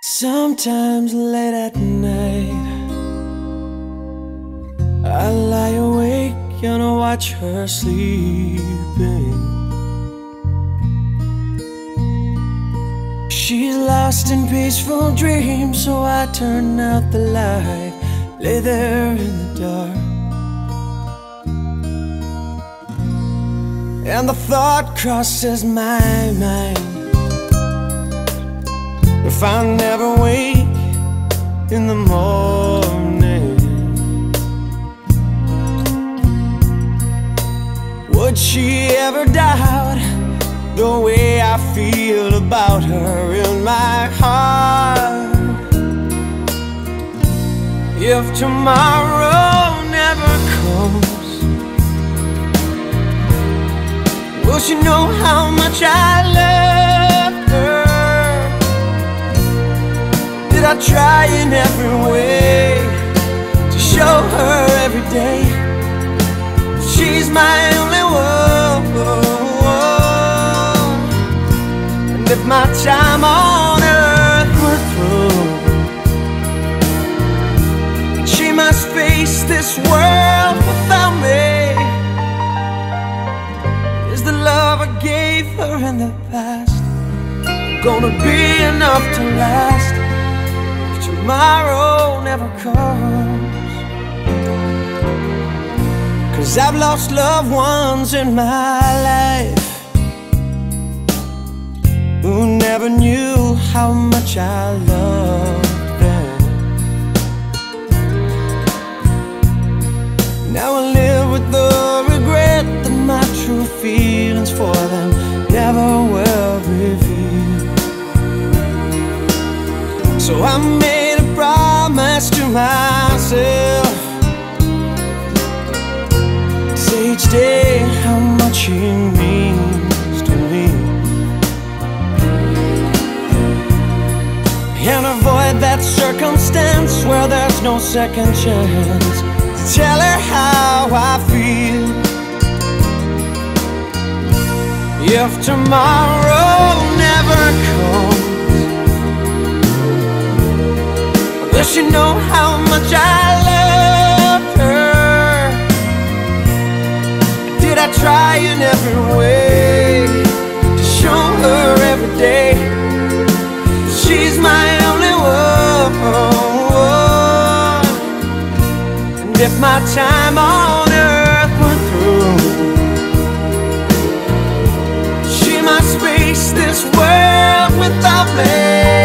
Sometimes late at night I lie awake and I watch her sleeping. She's lost in peaceful dreams, so I turn out the light, lay there in the dark. And the thought crosses my mind, if I never wake in the morning, would she ever doubt the way I feel about her in my heart? If tomorrow never comes, will she know how much I love her? Did I try in every way to show her every day she's my only one? And if my time on earth were through, she must face this world without me, is the love I gave her in the past gonna be enough to last if tomorrow never comes? 'Cause I've lost loved ones in my life who never knew how much I loved them. Now I live with the regret that my true feelings for them never were revealed. So I made a promise to myself, say each day how much he means to me, and avoid that circumstance where there's no second chance to tell her how I feel. If tomorrow never comes, will she know how much I love her? Did I try in every way to show her every day she's my only one? And if my time on earth were through, she must face this world without me,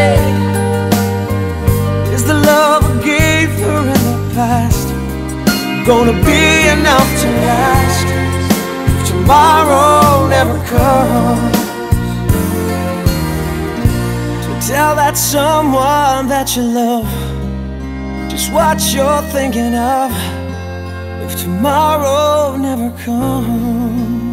is the love I gave her in the past gonna be enough to last if tomorrow never comes? Tell that someone that you love just what you're thinking of if tomorrow never comes.